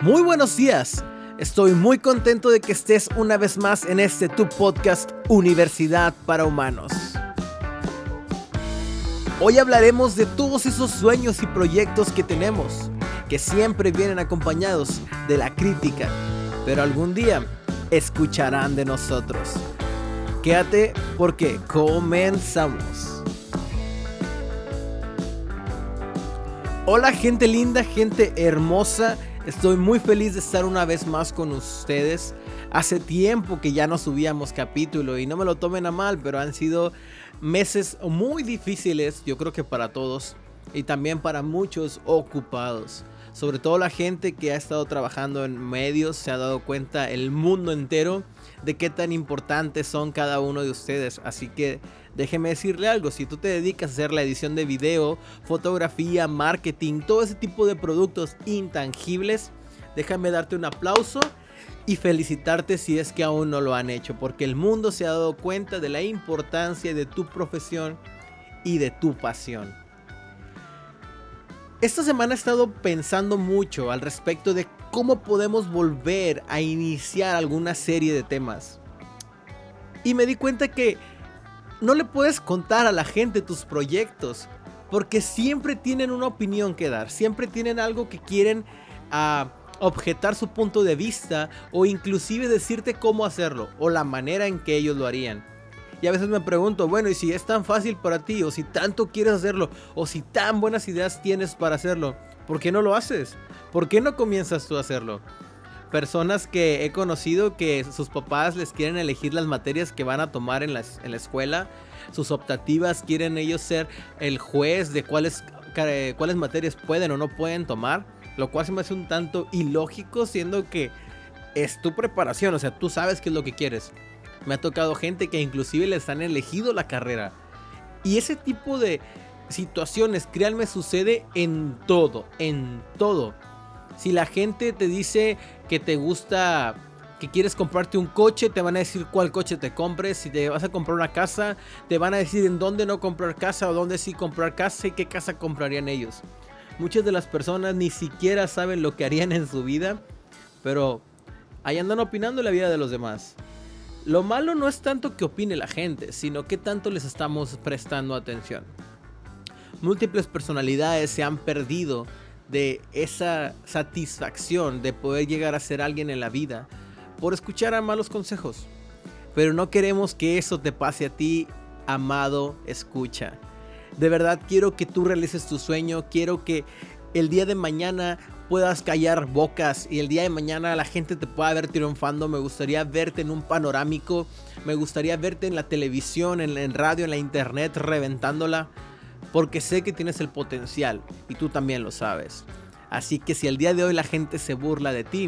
Muy buenos días. Estoy muy contento de que estés una vez más en este tu podcast Universidad para Humanos. Hoy hablaremos de todos esos sueños y proyectos que tenemos, que siempre vienen acompañados de la crítica, pero algún día escucharán de nosotros. Quédate porque comenzamos. Hola gente linda, gente hermosa. Estoy muy feliz de estar una vez más con ustedes. Hace tiempo que ya no subíamos capítulo y no me lo tomen a mal, pero han sido meses muy difíciles, yo creo que para todos y también para muchos ocupados. Sobre todo la gente que ha estado trabajando en medios se ha dado cuenta el mundo entero de qué tan importantes son cada uno de ustedes. Así que déjeme decirle algo, si tú te dedicas a hacer la edición de video, fotografía, marketing, todo ese tipo de productos intangibles, déjame darte un aplauso y felicitarte si es que aún no lo han hecho, porque el mundo se ha dado cuenta de la importancia de tu profesión y de tu pasión. Esta semana he estado pensando mucho al respecto de cómo podemos volver a iniciar alguna serie de temas. Y me di cuenta que no le puedes contar a la gente tus proyectos, porque siempre tienen una opinión que dar, siempre tienen algo que quieren objetar su punto de vista o inclusive decirte cómo hacerlo o la manera en que ellos lo harían. Y a veces me pregunto, bueno, y si es tan fácil para ti, o si tanto quieres hacerlo, o si tan buenas ideas tienes para hacerlo, ¿por qué no lo haces? ¿Por qué no comienzas tú a hacerlo? Personas que he conocido que sus papás les quieren elegir las materias que van a tomar en la escuela, sus optativas, quieren ellos ser el juez de cuáles materias pueden o no pueden tomar, lo cual se me hace un tanto ilógico, siendo que es tu preparación, o sea, tú sabes qué es lo que quieres. Me ha tocado gente que inclusive les han elegido la carrera. Y ese tipo de situaciones, créanme, sucede en todo, en todo. Si la gente te dice que te gusta, que quieres comprarte un coche, te van a decir cuál coche te compres. Si te vas a comprar una casa, te van a decir en dónde no comprar casa o dónde sí comprar casa y qué casa comprarían ellos. Muchas de las personas ni siquiera saben lo que harían en su vida, pero ahí andan opinando en la vida de los demás. Lo malo no es tanto que opine la gente, sino que tanto les estamos prestando atención. Múltiples personalidades se han perdido de esa satisfacción de poder llegar a ser alguien en la vida por escuchar a malos consejos. Pero no queremos que eso te pase a ti, amado escucha. De verdad quiero que tú realices tu sueño, quiero que el día de mañana puedas callar bocas y el día de mañana la gente te pueda ver triunfando. Me gustaría verte en un panorámico, me gustaría verte en la televisión, en radio, en la internet, reventándola, porque sé que tienes el potencial y tú también lo sabes. Así que si el día de hoy la gente se burla de ti,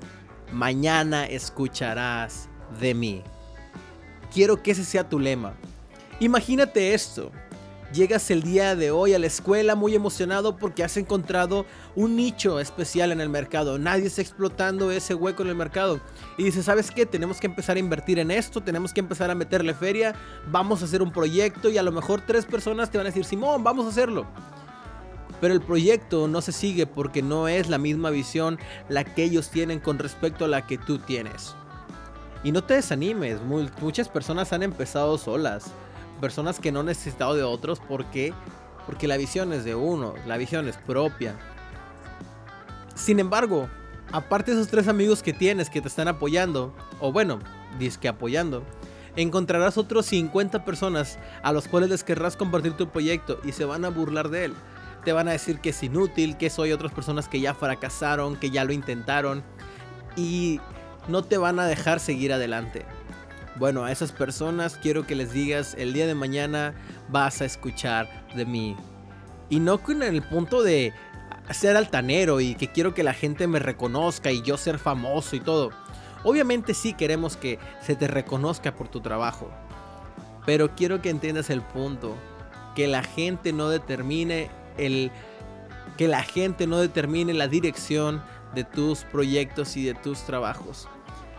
mañana escucharás de mí. Quiero que ese sea tu lema. Imagínate esto. Llegas el día de hoy a la escuela muy emocionado porque has encontrado un nicho especial en el mercado. Nadie está explotando ese hueco en el mercado. Y dices, ¿sabes qué? Tenemos que empezar a invertir en esto, tenemos que empezar a meterle feria, vamos a hacer un proyecto y a lo mejor 3 personas te van a decir, Simón, vamos a hacerlo. Pero el proyecto no se sigue porque no es la misma visión la que ellos tienen con respecto a la que tú tienes. Y no te desanimes, muchas personas han empezado solas. Personas que no han necesitado de otros. ¿Por qué? Porque la visión es de uno, la visión es propia. Sin embargo, aparte de esos 3 amigos que tienes que te están apoyando, o bueno, dizque apoyando, encontrarás otros 50 personas a los cuales les querrás compartir tu proyecto y se van a burlar de él. Te van a decir que es inútil, que soy otras personas que ya fracasaron, que ya lo intentaron y no te van a dejar seguir adelante. Bueno, a esas personas quiero que les digas, el día de mañana vas a escuchar de mí. Y no con el punto de ser altanero y que quiero que la gente me reconozca y yo ser famoso y todo. Obviamente sí queremos que se te reconozca por tu trabajo. Pero quiero que entiendas el punto. Que la gente no determine la dirección de tus proyectos y de tus trabajos.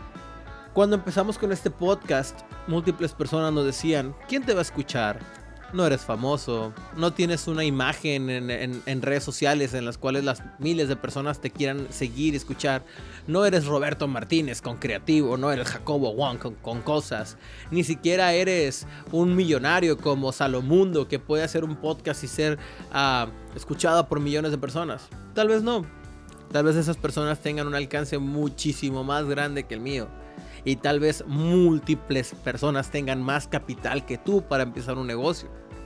Cuando empezamos con este podcast, múltiples personas nos decían, ¿quién te va a escuchar? no eres famoso, no tienes una imagen en redes sociales en las cuales las miles de personas te quieran seguir y escuchar. No eres Roberto Martínez con creativo, no eres Jacobo Wong con cosas. Ni siquiera eres un millonario como Salomundo que puede hacer un podcast y ser escuchado por millones de personas. Tal vez no. Tal vez esas personas tengan un alcance muchísimo más grande que el mío. Y tal vez múltiples personas tengan más capital que tú para empezar un negocio.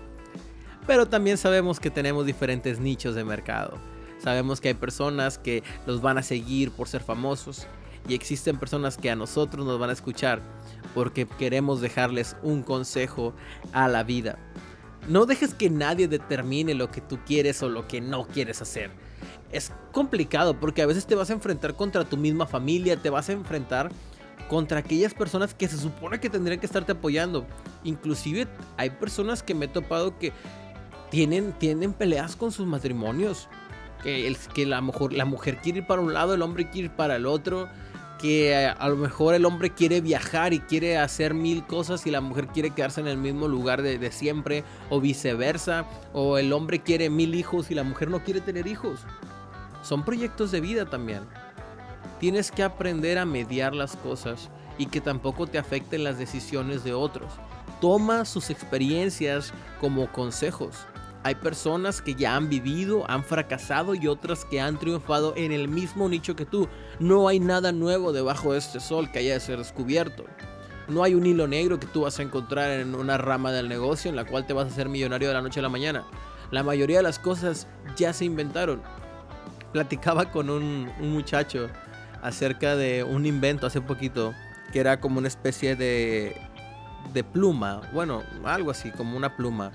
Pero también sabemos que tenemos diferentes nichos de mercado. Sabemos que hay personas que los van a seguir por ser famosos. Y existen personas que a nosotros nos van a escuchar porque queremos dejarles un consejo a la vida. No dejes que nadie determine lo que tú quieres o lo que no quieres hacer. Es complicado porque a veces te vas a enfrentar contra tu misma familia, te vas a enfrentar contra aquellas personas que se supone que tendrían que estarte apoyando. Inclusive hay personas que me he topado que tienen peleas con sus matrimonios. Que la mujer quiere ir para un lado, el hombre quiere ir para el otro. Que a lo mejor el hombre quiere viajar y quiere hacer 1000 cosas y la mujer quiere quedarse en el mismo lugar de siempre, o viceversa. O el hombre quiere 1000 hijos y la mujer no quiere tener hijos. Son proyectos de vida también. Tienes que aprender a mediar las cosas y que tampoco te afecten las decisiones de otros. Toma sus experiencias como consejos. Hay personas que ya han vivido, han fracasado y otras que han triunfado en el mismo nicho que tú. No hay nada nuevo debajo de este sol que haya de ser descubierto. No hay un hilo negro que tú vas a encontrar en una rama del negocio en la cual te vas a hacer millonario de la noche a la mañana. La mayoría de las cosas ya se inventaron. Platicaba con un muchacho acerca de un invento hace poquito que era como una especie de pluma, bueno, algo así, como una pluma,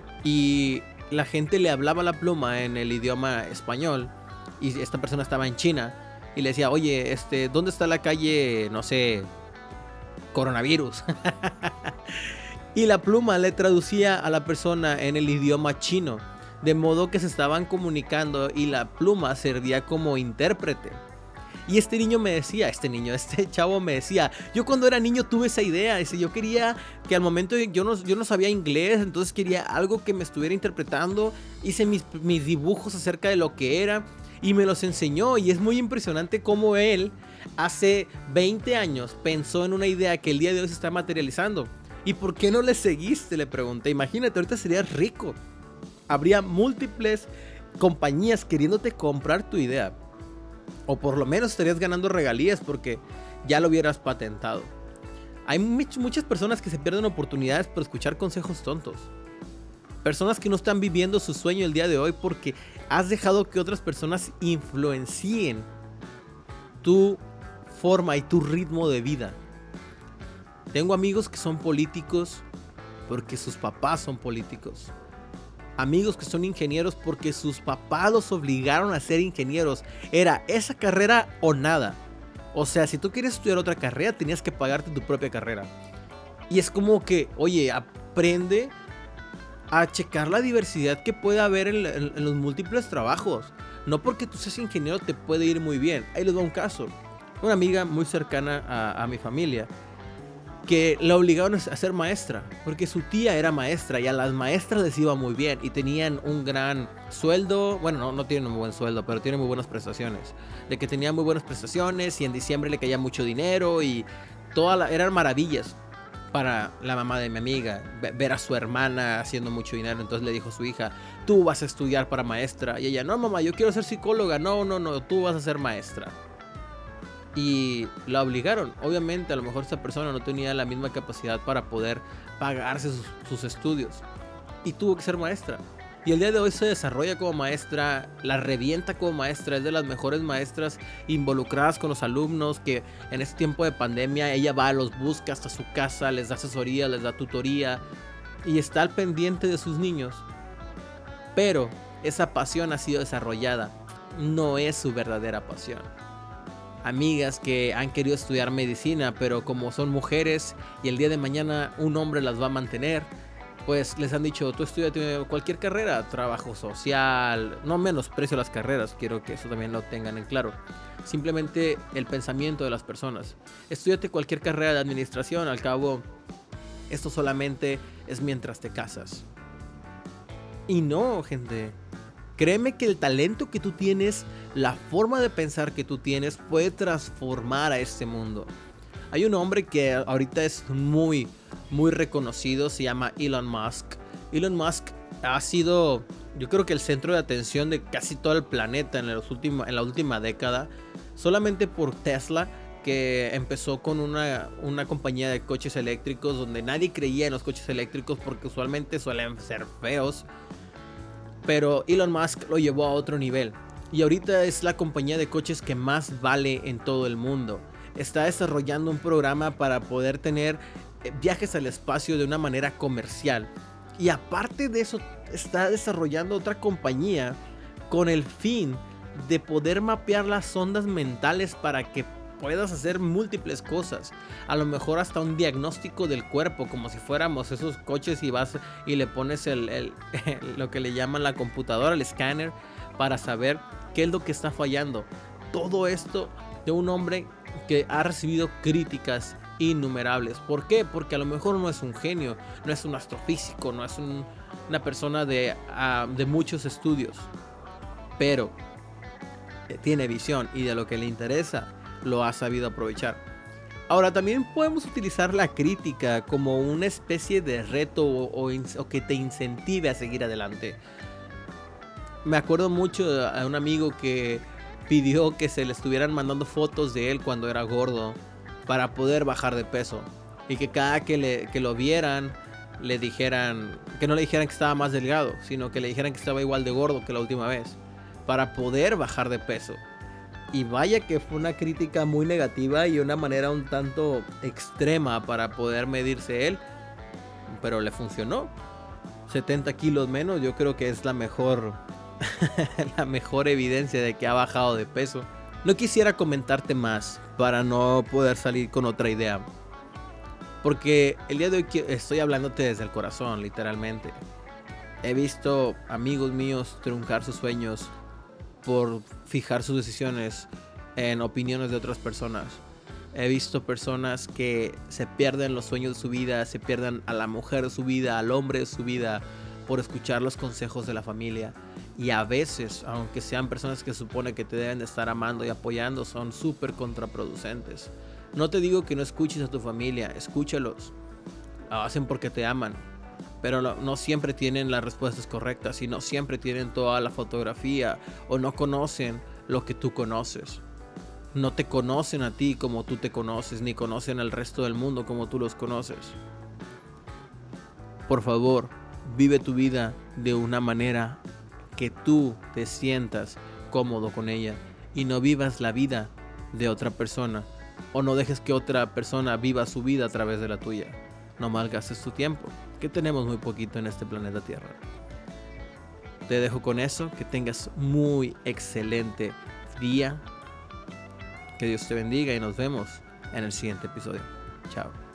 y la gente le hablaba a la pluma en el idioma español y esta persona estaba en China y le decía, oye, ¿dónde está la calle, no sé, coronavirus? Y la pluma le traducía a la persona en el idioma chino, de modo que se estaban comunicando y la pluma servía como intérprete. Y este chavo me decía, yo cuando era niño tuve esa idea, yo quería que al momento yo no sabía inglés, entonces quería algo que me estuviera interpretando, hice mis dibujos acerca de lo que era y me los enseñó, y es muy impresionante cómo él hace 20 años pensó en una idea que el día de hoy se está materializando. ¿Y por qué no le seguiste?, le pregunté. Imagínate, ahorita serías rico, habría múltiples compañías queriéndote comprar tu idea. O por lo menos estarías ganando regalías porque ya lo hubieras patentado. Hay muchas personas que se pierden oportunidades por escuchar consejos tontos. Personas que no están viviendo su sueño el día de hoy porque has dejado que otras personas influencien tu forma y tu ritmo de vida. Tengo amigos que son políticos porque sus papás son políticos. Amigos que son ingenieros porque sus papás los obligaron a ser ingenieros. Era esa carrera o nada. O sea, si tú quieres estudiar otra carrera, tenías que pagarte tu propia carrera. Y es como que, oye, aprende a checar la diversidad que puede haber en los múltiples trabajos. No porque tú seas ingeniero te puede ir muy bien. Ahí les doy un caso. Una amiga muy cercana a mi familia, que la obligaron a ser maestra, porque su tía era maestra y a las maestras les iba muy bien y tenían un gran sueldo. Bueno, no tienen un buen sueldo, pero tienen muy buenas prestaciones. De que tenían muy buenas prestaciones y en diciembre le caía mucho dinero y eran maravillas para la mamá de mi amiga ver a su hermana haciendo mucho dinero. Entonces le dijo a su hija, tú vas a estudiar para maestra. Y ella, no mamá, yo quiero ser psicóloga. No, tú vas a ser maestra. Y la obligaron. Obviamente a lo mejor esta persona no tenía la misma capacidad para poder pagarse sus estudios y tuvo que ser maestra. Y el día de hoy se desarrolla como maestra, la revienta como maestra, es de las mejores maestras involucradas con los alumnos, que en este tiempo de pandemia ella va, los busca hasta su casa, les da asesoría, les da tutoría y está al pendiente de sus niños. Pero esa pasión ha sido desarrollada, no es su verdadera pasión. Amigas que han querido estudiar medicina, pero como son mujeres y el día de mañana un hombre las va a mantener, pues les han dicho, tú estudia cualquier carrera, trabajo social, no menosprecio las carreras, quiero que eso también lo tengan en claro. Simplemente el pensamiento de las personas. Estudiate cualquier carrera de administración, al cabo, esto solamente es mientras te casas. Y no, gente. Créeme que el talento que tú tienes, la forma de pensar que tú tienes, puede transformar a este mundo. Hay un hombre que ahorita es muy, muy reconocido, se llama Elon Musk. Elon Musk ha sido, yo creo que el centro de atención de casi todo el planeta en la última década, solamente por Tesla, que empezó con una compañía de coches eléctricos donde nadie creía en los coches eléctricos porque usualmente suelen ser feos. Pero Elon Musk lo llevó a otro nivel y ahorita es la compañía de coches que más vale en todo el mundo. Está desarrollando un programa para poder tener viajes al espacio de una manera comercial. Y aparte de eso, está desarrollando otra compañía con el fin de poder mapear las ondas mentales para que puedas hacer múltiples cosas. A lo mejor hasta un diagnóstico del cuerpo, como si fuéramos esos coches y vas y le pones lo que le llaman la computadora, el escáner, para saber qué es lo que está fallando. Todo esto de un hombre que ha recibido críticas innumerables. ¿Por qué? Porque a lo mejor no es un genio, no es un astrofísico, no es una persona de muchos estudios, pero tiene visión y de lo que le interesa lo ha sabido aprovechar. Ahora, también podemos utilizar la crítica como una especie de reto o que te incentive a seguir adelante. Me acuerdo mucho a un amigo que pidió que se le estuvieran mandando fotos de él cuando era gordo para poder bajar de peso, y que cada que lo vieran le dijeran, que no le dijeran que estaba más delgado, sino que le dijeran que estaba igual de gordo que la última vez, para poder bajar de peso. Y vaya que fue una crítica muy negativa y una manera un tanto extrema para poder medirse él, pero le funcionó. 70 kilos menos, yo creo que es la mejor la mejor evidencia de que ha bajado de peso. No quisiera comentarte más para no poder salir con otra idea, porque el día de hoy estoy hablándote desde el corazón, literalmente. He visto amigos míos truncar sus sueños por fijar sus decisiones en opiniones de otras personas. He visto personas que se pierden los sueños de su vida, se pierden a la mujer de su vida, al hombre de su vida, por escuchar los consejos de la familia. Y a veces, aunque sean personas que supone que te deben de estar amando y apoyando, son súper contraproducentes. No te digo que no escuches a tu familia, escúchalos. Lo hacen porque te aman, pero no siempre tienen las respuestas correctas y no siempre tienen toda la fotografía, o no conocen lo que tú conoces. No te conocen a ti como tú te conoces, ni conocen al resto del mundo como tú los conoces. Por favor, vive tu vida de una manera que tú te sientas cómodo con ella, y no vivas la vida de otra persona, o no dejes que otra persona viva su vida a través de la tuya. No malgastes tu tiempo, que tenemos muy poquito en este planeta Tierra. Te dejo con eso, que tengas muy excelente día. Que Dios te bendiga y nos vemos en el siguiente episodio. Chao.